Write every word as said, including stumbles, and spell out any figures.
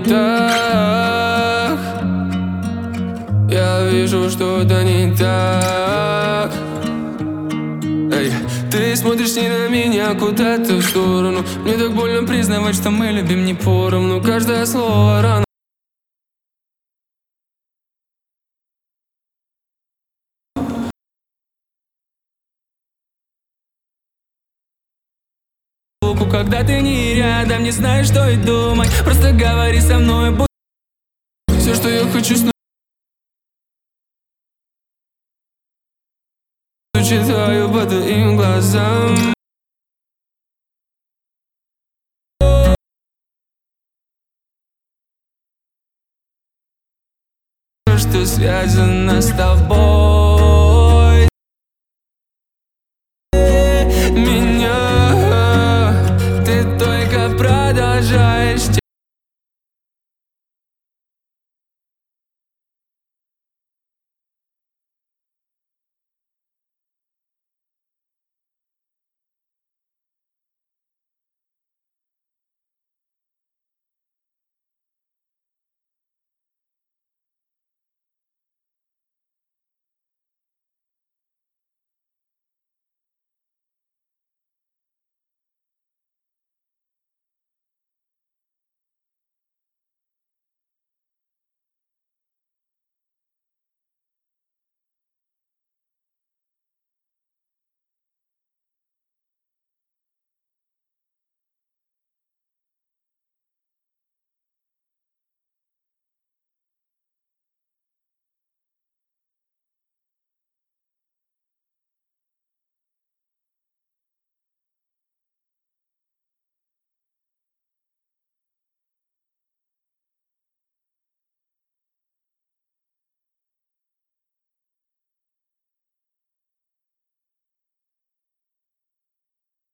так. Я вижу, что-то не так. Эй, ты смотришь не на меня, куда-то в сторону. Мне так больно признавать, что мы любим не поровну. Каждое слово рано. Когда ты не рядом, не знаешь, что и думать. Просто говори со мной, будь все, что я хочу снова. Читаю по твоим глазам. Что связано с тобой.